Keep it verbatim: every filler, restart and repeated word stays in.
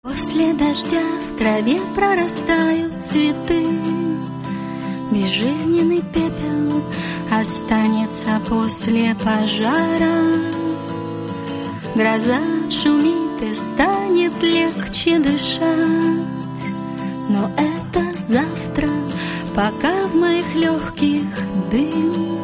После дождя в траве прорастают цветы, безжизненный пепел останется после пожара. Гроза шумит и станет легче дышать, но это завтра, пока в моих легких дым.